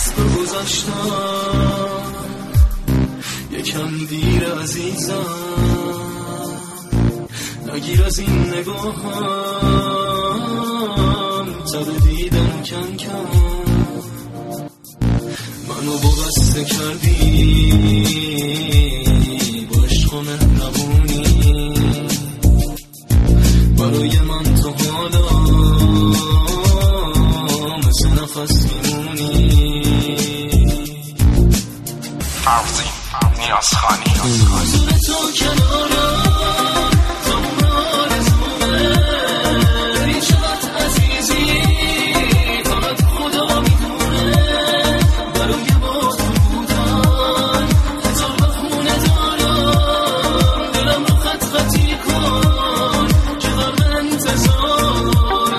به گذشتم یکم دیر عزیزم، نگیر از این نگاهم تب دیدن کم کم، منو وابسته کردی با عشق و مهربونی، برای من تو حالا مثل نفس میمونی. فوزی نیازخانی حضور تو کنارم تموم آرزومه، ببین چقدر عزیزی فقط خدا میدونه، برای با تو بودن هزار بخونه دارم، دلم رو خط خطی کن که غرق انتظارم.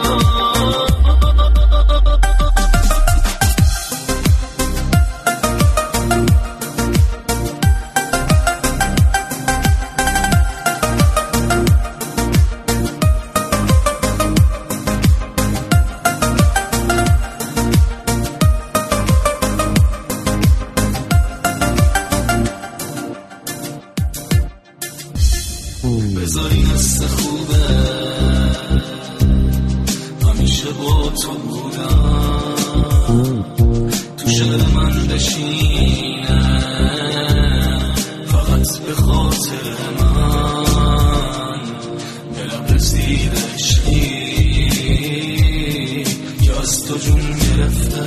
بذار این حس خوبه همیشه با تو بودم، تو شعر من بشینه فقط به خاطر من، دلم رسید عشقی که از تو جون گرفته،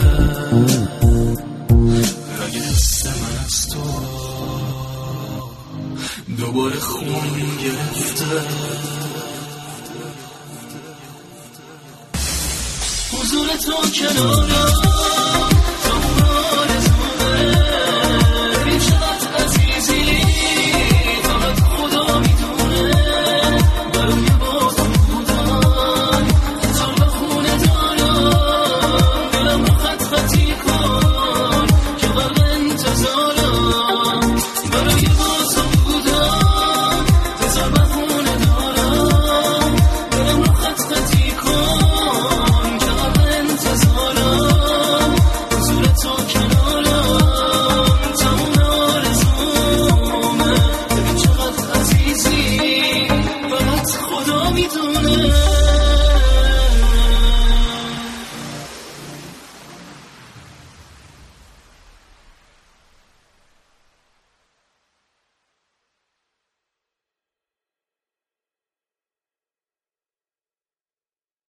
رگ حس من از تو دوباره خون گرفته. حضور تو کنارم تموم آرزومه، ببین چقدر عزیزی فقط خدا میدونه، برای با تو بودن هزار بخونه دارم، دلم رو خط خطی کن که غرق انتظارم، برای با تو بودن هزار بخونه دارم، دلم رو خط خطی کن که غرق انتظارم. حضور تو کنارم تموم آرزومه، ببین چقدر عزیزی فقط خدا میدونه.